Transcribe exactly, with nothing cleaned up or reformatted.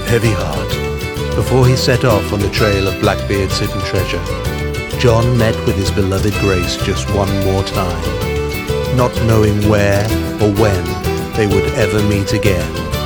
heavy heart. Before he set off on the trail of Blackbeard's hidden treasure, John met with his beloved Grace just one more time, not knowing where or when they would ever meet again.